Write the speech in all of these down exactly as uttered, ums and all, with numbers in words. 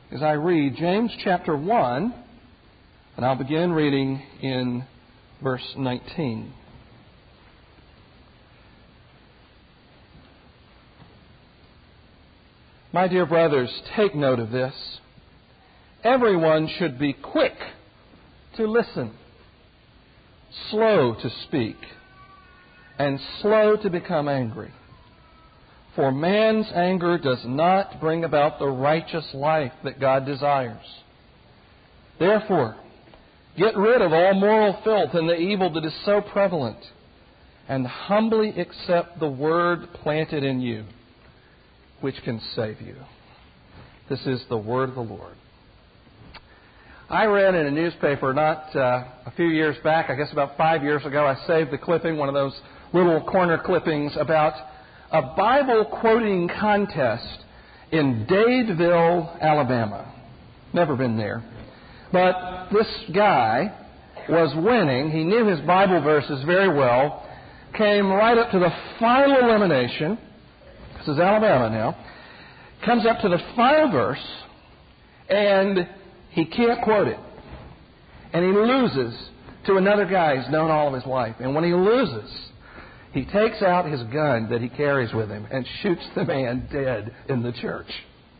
as I read James chapter one, and I'll begin reading in verse nineteen. My dear brothers, take note of this. Everyone should be quick to listen, slow to speak, and slow to become angry. For man's anger does not bring about the righteous life that God desires. Therefore, get rid of all moral filth and the evil that is so prevalent, and humbly accept the word planted in you, which can save you. This is the word of the Lord. I read in a newspaper not uh, a few years back, I guess about five years ago, I saved the clipping, one of those little corner clippings, about a Bible quoting contest in Dadeville, Alabama. Never been there. But this guy was winning. He knew his Bible verses very well. Came right up to the final elimination. This is Alabama now. Comes up to the final verse, and he can't quote it. And he loses to another guy he's known all of his life. And when he loses, he takes out his gun that he carries with him and shoots the man dead in the church.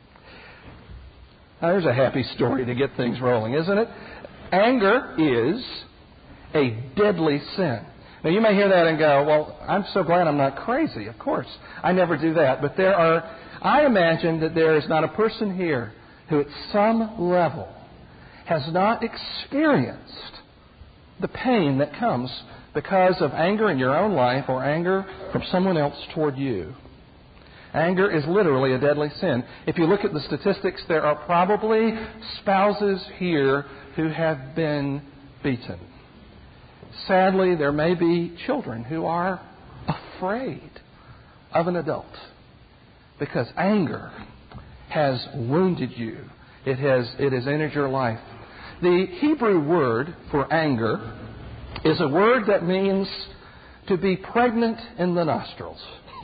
Now, there's a happy story to get things rolling, isn't it? Anger is a deadly sin. Now, you may hear that and go, well, I'm so glad I'm not crazy. Of course, I never do that. But there are, I imagine that there is not a person here who at some level has not experienced the pain that comes because of anger in your own life or anger from someone else toward you. Anger is literally a deadly sin. If you look at the statistics, there are probably spouses here who have been beaten. Sadly, there may be children who are afraid of an adult because anger has wounded you. It has, it has entered your life. The Hebrew word for anger is a word that means to be pregnant in the nostrils.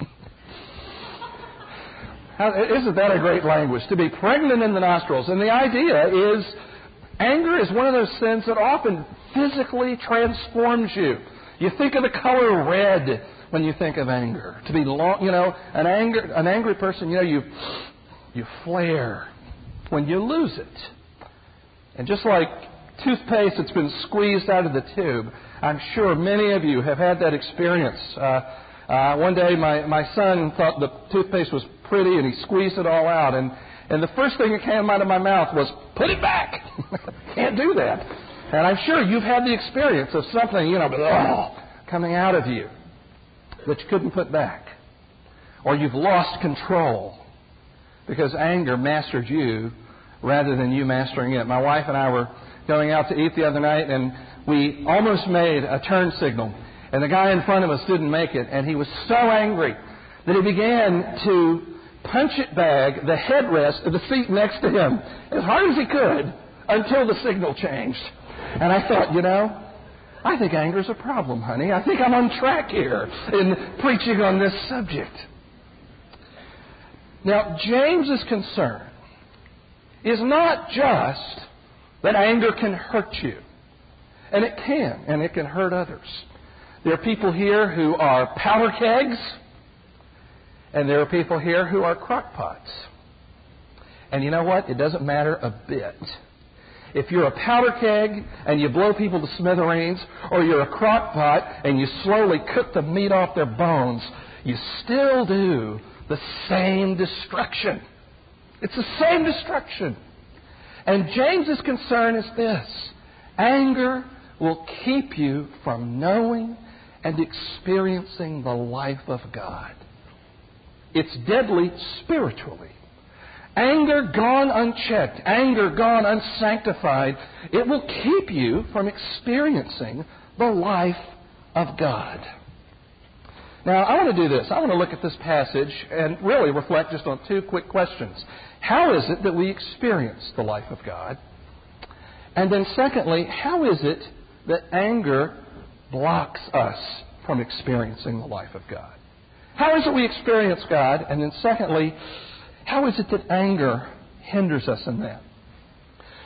How, isn't that a great language? To be pregnant in the nostrils. And the idea is anger is one of those sins that often physically transforms you. You think of the color red when you think of anger. To be long, you know, an anger, an angry person, you know, you you flare when you lose it. And just like toothpaste that's been squeezed out of the tube, I'm sure many of you have had that experience. Uh, uh, one day my, my son thought the toothpaste was pretty and he squeezed it all out. And, and the first thing that came out of my mouth was, put it back. Can't do that. And I'm sure you've had the experience of something, you know, ugh, coming out of you that you couldn't put back. Or you've lost control because anger mastered you rather than you mastering it. My wife and I were going out to eat the other night, and we almost made a turn signal. And the guy in front of us didn't make it, and he was so angry that he began to punch it back the headrest of the seat next to him as hard as he could until the signal changed. And I thought, you know, I think anger is a problem, honey. I think I'm on track here in preaching on this subject. Now, James's concern is not just that anger can hurt you. And it can, and it can hurt others. There are people here who are powder kegs, and there are people here who are crock pots. And you know what? It doesn't matter a bit. If you're a powder keg and you blow people to smithereens, or you're a crock pot and you slowly cook the meat off their bones, you still do the same destruction. It's the same destruction. And James's concern is this: anger will keep you from knowing and experiencing the life of God. It's deadly spiritually. Anger gone unchecked, anger gone unsanctified, it will keep you from experiencing the life of God. Now, I want to do this. I want to look at this passage and really reflect just on two quick questions. How is it that we experience the life of God? And then secondly, how is it that anger blocks us from experiencing the life of God? How is it we experience God? And then secondly, how is it that anger hinders us in that?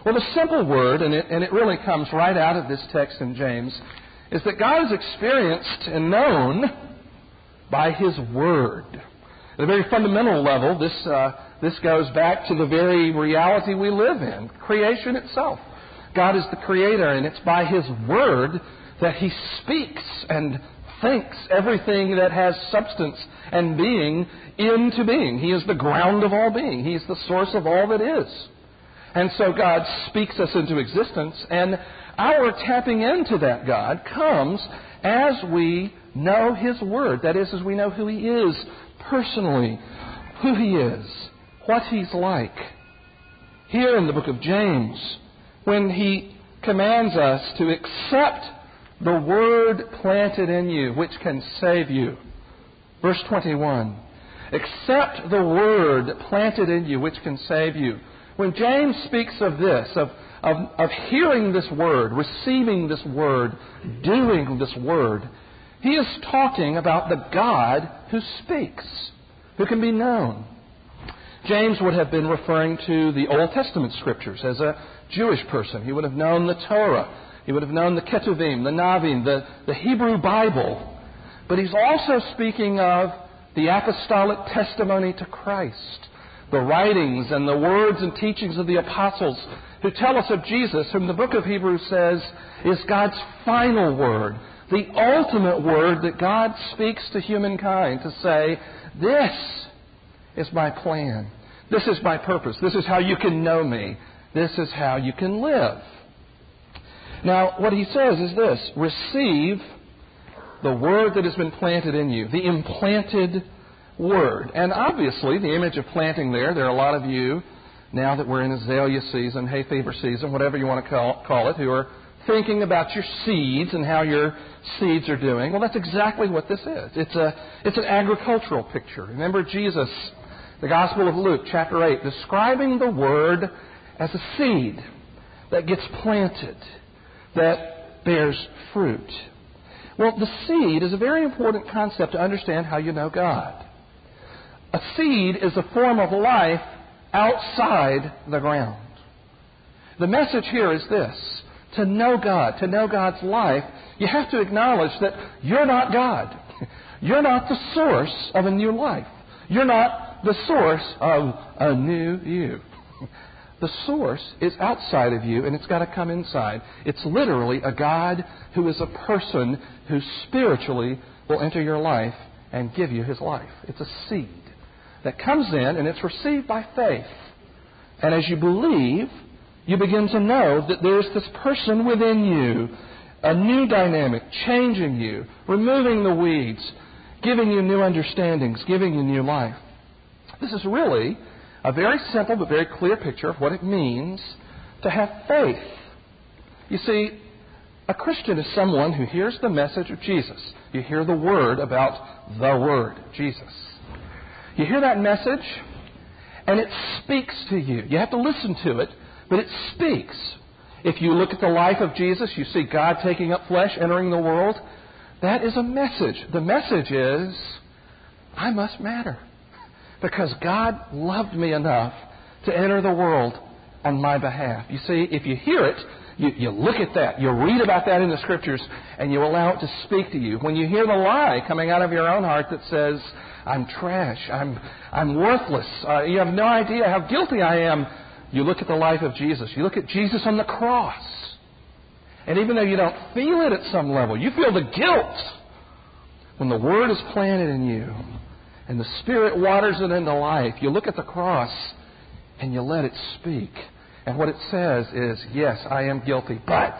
Well, the simple word, and it, and it really comes right out of this text in James, is that God is experienced and known by His Word. At a very fundamental level, this, uh, this goes back to the very reality we live in, creation itself. God is the Creator, and it's by His Word that He speaks and thinks everything that has substance and being into being. He is the ground of all being. He is the source of all that is. And so God speaks us into existence, and our tapping into that God comes as we know His Word. That is, as we know who He is personally, who He is, what He's like. Here in the book of James, when He commands us to accept the Word planted in you, which can save you. Verse twenty-one, accept the Word planted in you, which can save you. When James speaks of this, of, of, of hearing this Word, receiving this Word, doing this Word, he is talking about the God who speaks, who can be known. James would have been referring to the Old Testament Scriptures as a Jewish person. He would have known the Torah. He would have known the Ketuvim, the Navim, the, the Hebrew Bible. But he's also speaking of the apostolic testimony to Christ, the writings and the words and teachings of the apostles who tell us of Jesus, whom the book of Hebrews says is God's final word, the ultimate word that God speaks to humankind to say, this is my plan. This is my purpose. This is how you can know me. This is how you can live. Now, what he says is this: receive the word that has been planted in you, the implanted word. And obviously, the image of planting there, there are a lot of you, now that we're in azalea season, hay fever season, whatever you want to call, call it, who are thinking about your seeds and how your seeds are doing. Well, that's exactly what this is. It's a it's an agricultural picture. Remember Jesus, the Gospel of Luke, chapter eight, describing the word as a seed that gets planted, that bears fruit. Well, the seed is a very important concept to understand how you know God. A seed is a form of life outside the ground. The message here is this: to know God, to know God's life, you have to acknowledge that you're not God. You're not the source of a new life. You're not the source of a new you. The source is outside of you, and it's got to come inside. It's literally a God who is a person who spiritually will enter your life and give you His life. It's a seed that comes in, and it's received by faith. And as you believe, you begin to know that there's this person within you, a new dynamic, changing you, removing the weeds, giving you new understandings, giving you new life. This is really a very simple but very clear picture of what it means to have faith. You see, a Christian is someone who hears the message of Jesus. You hear the word about the Word, Jesus. You hear that message, and it speaks to you. You have to listen to it, but it speaks. If you look at the life of Jesus, you see God taking up flesh, entering the world. That is a message. The message is, I must matter, because God loved me enough to enter the world on my behalf. You see, if you hear it, you, you look at that, you read about that in the Scriptures, and you allow it to speak to you. When you hear the lie coming out of your own heart that says, I'm trash, I'm, I'm worthless, uh, you have no idea how guilty I am, you look at the life of Jesus. You look at Jesus on the cross. And even though you don't feel it at some level, you feel the guilt. When the Word is planted in you and the Spirit waters it into life, you look at the cross and you let it speak. And what it says is, yes, I am guilty, but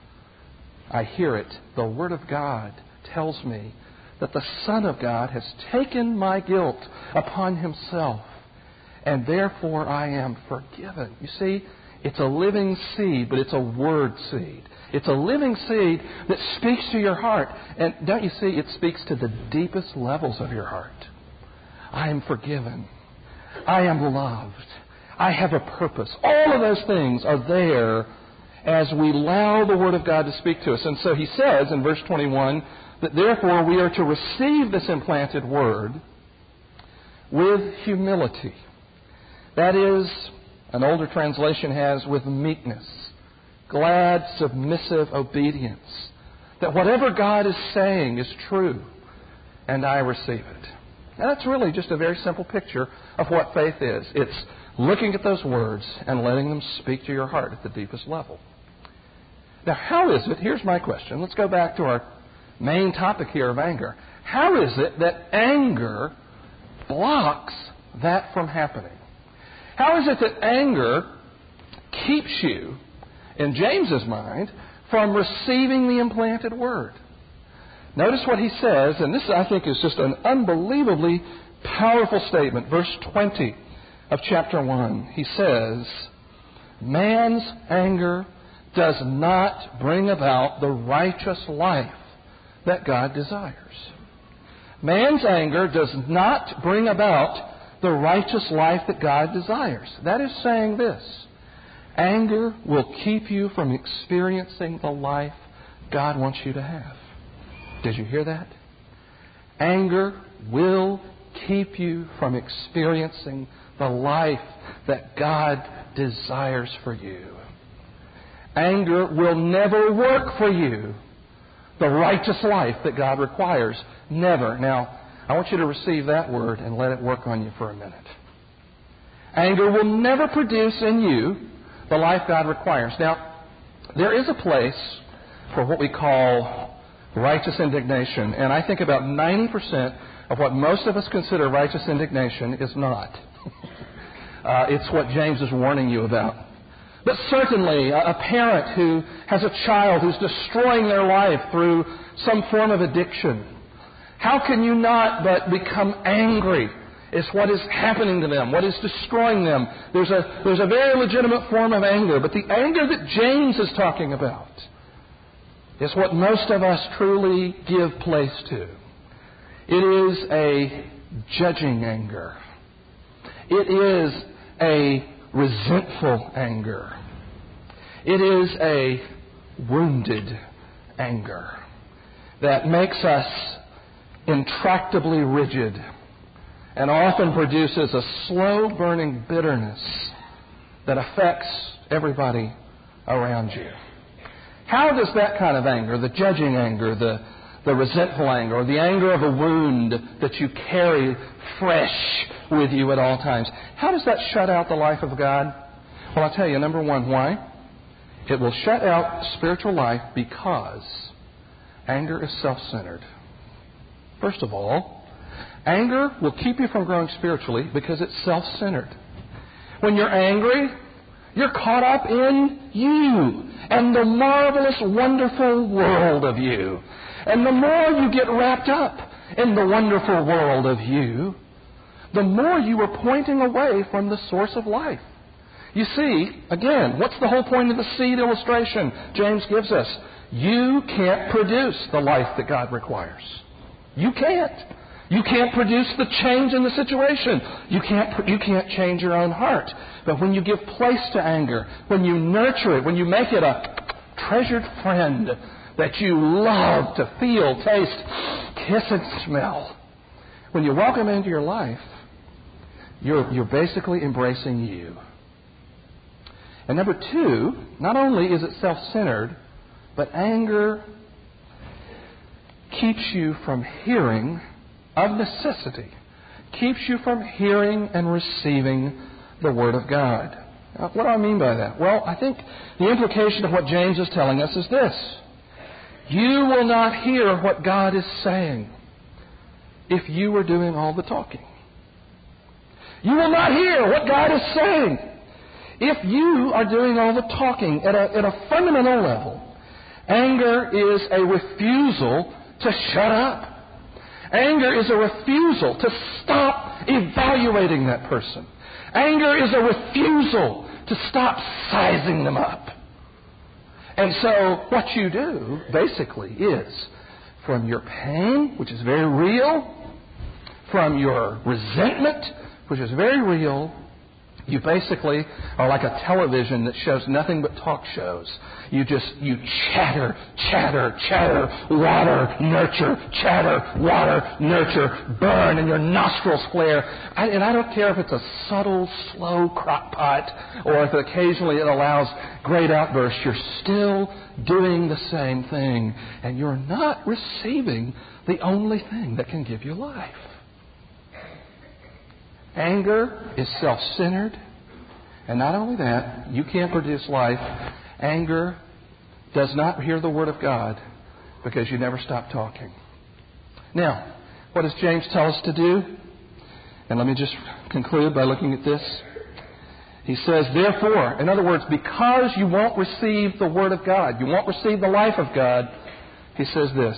I hear it. The Word of God tells me that the Son of God has taken my guilt upon Himself, and therefore I am forgiven. You see, it's a living seed, but it's a word seed. It's a living seed that speaks to your heart. And don't you see, it speaks to the deepest levels of your heart. I am forgiven. I am loved. I have a purpose. All of those things are there as we allow the Word of God to speak to us. And so he says in verse twenty-one that therefore we are to receive this implanted Word with humility. That is, An older translation has with meekness, glad, submissive obedience, that whatever God is saying is true, and I receive it. And that's really just a very simple picture of what faith is. It's looking at those words and letting them speak to your heart at the deepest level. Now, how is it, here's my question, let's go back to our main topic here of anger. How is it that anger blocks that from happening? How is it that anger keeps you, in James's mind, from receiving the implanted word? Notice what he says, and this I think is just an unbelievably powerful statement. Verse twenty of chapter one. He says, man's anger does not bring about the righteous life that God desires. Man's anger does not bring about the righteous life that God desires. That is saying this: anger will keep you from experiencing the life God wants you to have. Did you hear that? Anger will keep you from experiencing the life that God desires for you. Anger will never work for you the righteous life that God requires. Never. Now, I want you to receive that word and let it work on you for a minute. Anger will never produce in you the life God requires. Now, there is a place for what we call righteous indignation, and I think about ninety percent of what most of us consider righteous indignation is not. uh, it's what James is warning you about. But certainly, a parent who has a child who's destroying their life through some form of addiction, how can you not but become angry? Is what is happening to them, what is destroying them. There's a, there's a very legitimate form of anger, but the anger that James is talking about is what most of us truly give place to. It is a judging anger. It is a resentful anger. It is a wounded anger that makes us intractably rigid and often produces a slow-burning bitterness that affects everybody around you. How does that kind of anger, the judging anger, the, the resentful anger, or the anger of a wound that you carry fresh with you at all times, how does that shut out the life of God? Well, I'll tell you, number one, why? It will shut out spiritual life because anger is self-centered. First of all, anger will keep you from growing spiritually because it's self-centered. When you're angry, you're caught up in you and the marvelous, wonderful world of you. And the more you get wrapped up in the wonderful world of you, the more you are pointing away from the source of life. You see, again, what's the whole point of the seed illustration James gives us? You can't produce the life that God requires. You can't. You can't produce the change in the situation. You can't, you can't change your own heart. But when you give place to anger, when you nurture it, when you make it a treasured friend that you love to feel, taste, kiss, and smell, when you welcome into your life, you're, you're basically embracing you. And number two, not only is it self-centered, but anger keeps you from hearing of necessity, keeps you from hearing and receiving the Word of God. Now, what do I mean by that? Well, I think the implication of what James is telling us is this: you will not hear what God is saying if you are doing all the talking. You will not hear what God is saying if you are doing all the talking. At a, at a fundamental level, anger is a refusal to shut up. Anger is a refusal to stop evaluating that person. Anger is a refusal to stop sizing them up. And so what you do, basically, is from your pain, which is very real, from your resentment, which is very real, You basically are like a television that shows nothing but talk shows. You just, you chatter, chatter, chatter, water, nurture, chatter, water, nurture, burn, and your nostrils flare. I, and I don't care if it's a subtle, slow crock pot or if occasionally it allows great outbursts. You're still doing the same thing. And you're not receiving the only thing that can give you life. Anger is self-centered. And not only that, you can't produce life. Anger does not hear the Word of God because you never stop talking. Now, what does James tell us to do? And let me just conclude by looking at this. He says, therefore, in other words, because you won't receive the Word of God, you won't receive the life of God, he says this.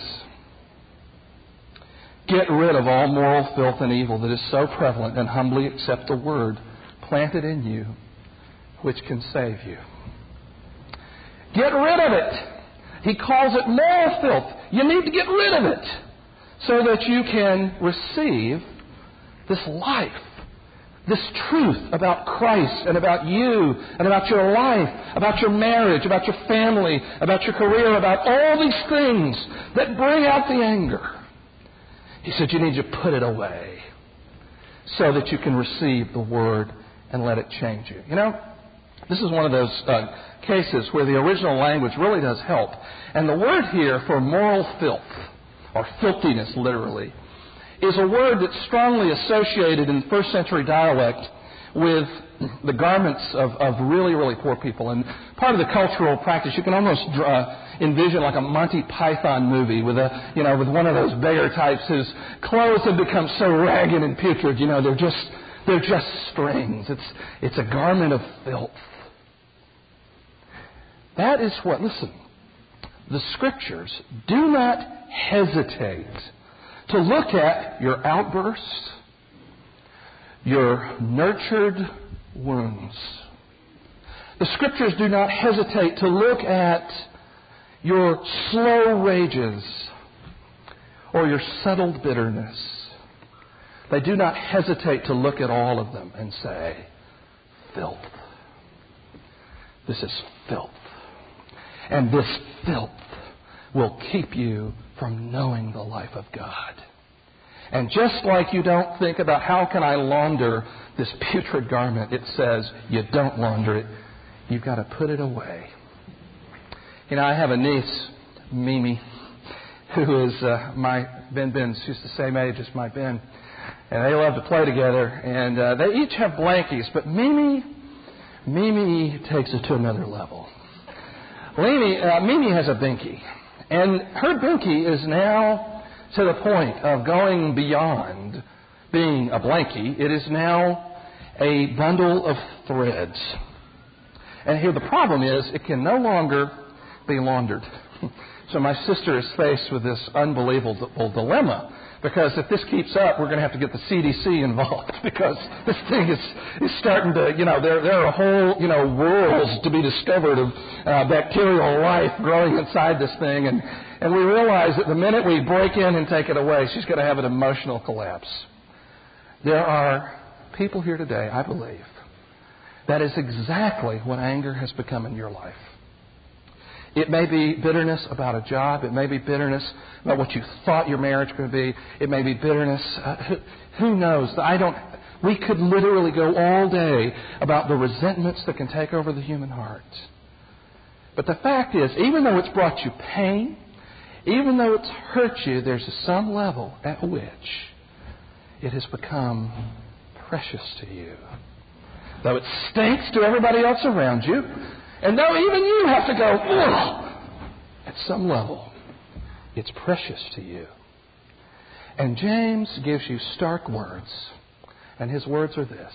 Get rid of all moral filth and evil that is so prevalent, and humbly accept the Word planted in you, which can save you. Get rid of it. He calls it moral filth. You need to get rid of it so that you can receive this life, this truth about Christ and about you and about your life, about your marriage, about your family, about your career, about all these things that bring out the anger. He said you need to put it away so that you can receive the Word and let it change you. You know, this is one of those uh, cases where the original language really does help. And the word here for moral filth, or filthiness literally, is a word that's strongly associated in first century dialect with the garments of, of really, really poor people. And part of the cultural practice, you can almost uh, envision like a Monty Python movie with a, you know, with one of those beggar types whose clothes have become so ragged and putrid, you know, they're just, they're just strings. It's, it's a garment of filth. That is what, listen, the Scriptures do not hesitate to look at your outbursts, your nurtured wounds. The Scriptures do not hesitate to look at your slow rages or your settled bitterness. They do not hesitate to look at all of them and say, filth. This is filth. And this filth will keep you from knowing the life of God. And just like you don't think about how can I launder this putrid garment, it says you don't launder it. You've got to put it away. You know, I have a niece, Mimi, who is uh, my Ben Ben's. She's the same age as my Ben. And they love to play together. And uh, they each have blankies. But Mimi, Mimi takes it to another level. Mimi, uh, Mimi has a binky. And her binky is now to the point of going beyond being a blankie. It is now a bundle of threads. And here the problem is it can no longer be laundered. So my sister is faced with this unbelievable dilemma. Because if this keeps up, we're going to have to get the C D C involved because this thing is, is starting to, you know, there, there are whole, you know, worlds to be discovered of uh, bacterial life growing inside this thing. And, and we realize that the minute we break in and take it away, she's going to have an emotional collapse. There are people here today, I believe, that is exactly what anger has become in your life. It may be bitterness about a job. It may be bitterness about what you thought your marriage was going to be. It may be bitterness. Uh, who, who knows? I don't. We could literally go all day about the resentments that can take over the human heart. But the fact is, even though it's brought you pain, even though it's hurt you, there's some level at which it has become precious to you. Though it stinks to everybody else around you, and though even you have to go, ugh, at some level, it's precious to you. And James gives you stark words. And his words are this.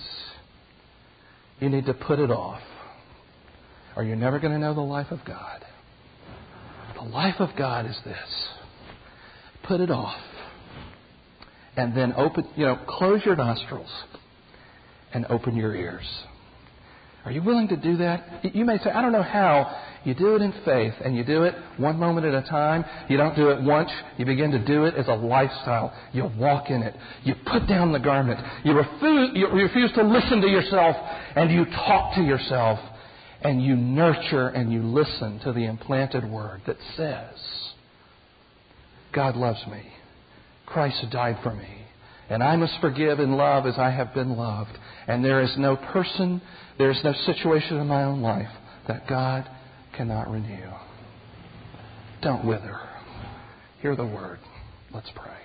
You need to put it off, or you're never going to know the life of God. The life of God is this. Put it off. And then open, you know, close your nostrils and open your ears. Are you willing to do that? You may say, I don't know how. You do it in faith, and you do it one moment at a time. You don't do it once. You begin to do it as a lifestyle. You walk in it. You put down the garment. You refuse, you refuse to listen to yourself, and you talk to yourself, and you nurture and you listen to the implanted word that says, God loves me. Christ died for me. And I must forgive and love as I have been loved. And there is no person, there is no situation in my own life that God cannot renew. Don't wither. Hear the word. Let's pray.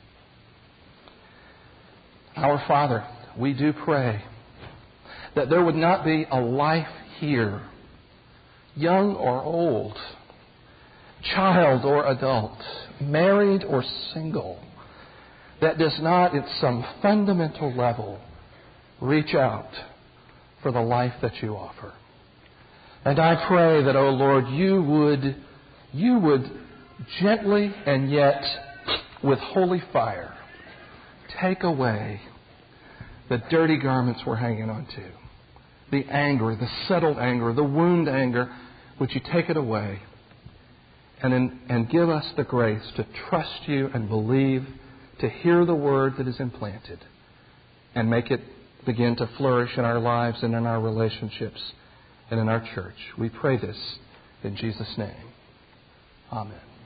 Our Father, we do pray that there would not be a life here, young or old, child or adult, married or single, that does not at some fundamental level reach out for the life that you offer. And I pray that, O Lord, you would, you would gently and yet with holy fire take away the dirty garments we're hanging on to, the anger, the settled anger, the wound anger. Would you take it away and, in, and give us the grace to trust you and believe, to hear the word that is implanted and make it begin to flourish in our lives and in our relationships and in our church. We pray this in Jesus' name. Amen.